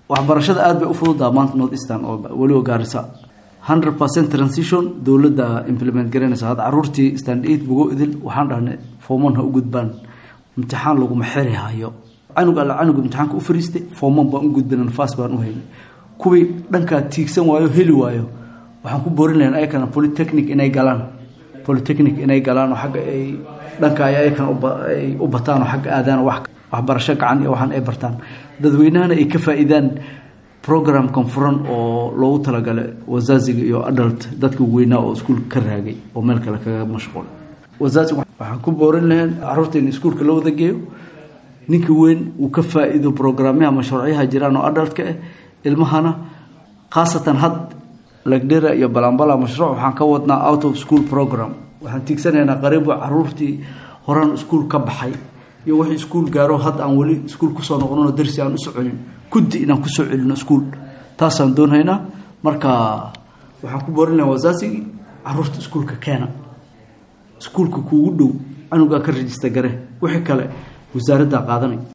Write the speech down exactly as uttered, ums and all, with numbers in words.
waxbarashada aad bay u fududaa maanta North Eastern oo waliba Garissa one hundred percent transition dawladda implement garanaysa hada caruurtii stand eight bugo idil waxaan dhahnay forman ha u gudbaan imtixaan lagu maxiri hayo anuga la anuga imtixaanka u fariistay forman baan u gudbinaan fast baan u haynay kuwi dhanka tiigsan waayo heli waayo waxaan ku boorin lahayn ayakana polytechnic inay galaan polytechnic inay galaan oo xagga ay dhanka ay ayakana u bataan oo xagga aadaan wax waxbarasho gacan iyo waxaan ay bartaan dadweynahana ay ka faa'iidaan program conference oo loogu talagalay wazaziga iyo adult dadka weynaa oo iskuul ka raagay oo meel kale kaga mashquul wazaziga waxaan ku boorin lahayn caruurta in iskuulka loo wada geeyo ninka weyn uu ka faa'iido programmaha mashruuciyaha jiraan oo adult-ka ah ilmahana khaasatan had lagdheera iyo balambala mashruuc waxaan ka wadnaa out of school program waxaan tiigsanaynaa qariib caruurtii horaan iskuul ka baxay iyo wixii iskuul gaaro had aan wali iskuul ku soo noqono darsi aan u soconin kudi inaan ku soo celino iskuul taasaan doonaynaa marka waxaan ku boorinaa wasaasigi caruurta iskuulka keena iskuulka kuugu dhow anuga ka register gare wixii kale wasaaradda qaadanay